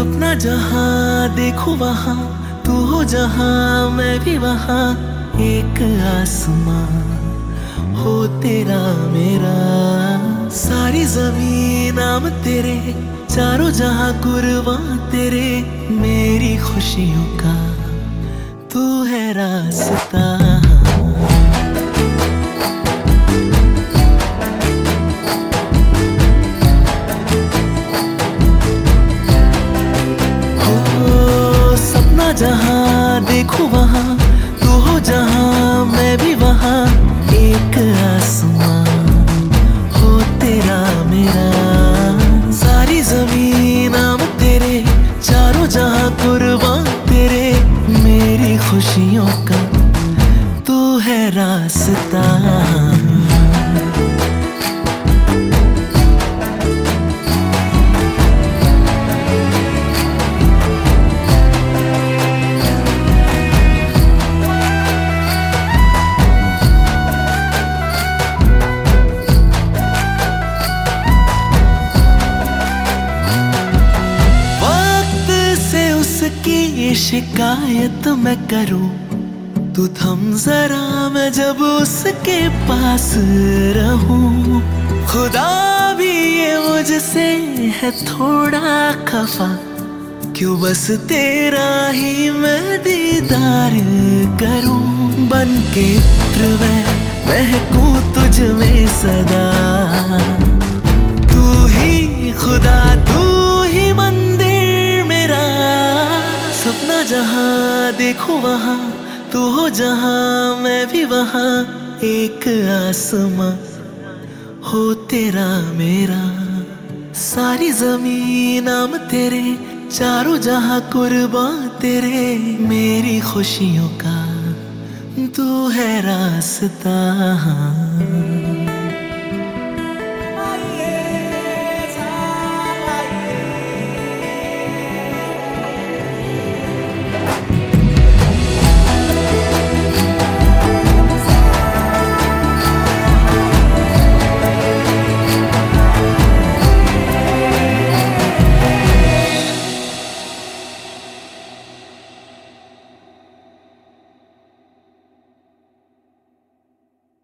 सपना जहाँ देखो वहाँ, तू हो जहाँ मैं भी वहाँ। एक आसमां हो तेरा मेरा, सारी जमीन नाम तेरे, चारों जहाँ कुर्बान तेरे। मेरी खुशियों का तू है रास्ता। जहाँ देखो वहाँ, तू हो जहाँ मैं भी वहाँ। एक आसमां हो तेरा मेरा, सारी जमीन नाम तेरे, चारों जहाँ कुर्बान तेरे। मेरी खुशियों का तू है रास्ता। की शिकायत मैं करूं, तू थम जरा मैं जब उसके पास रहूं। खुदा भी ये मुझसे है थोड़ा खफा, क्यों बस तेरा ही मैं दीदार करूं। बन के इत्र मैं महकूं तुझ में सदा, तू ही खुदा तू ही मंदिर मेरा। सपना जहाँ देखो वहाँ, तू हो जहाँ मैं भी वहाँ। एक आसमां हो तेरा मेरा, सारी जमीन नाम तेरे, चारों जहाँ कुर्बान तेरे। मेरी खुशियों का तू है रास्ता।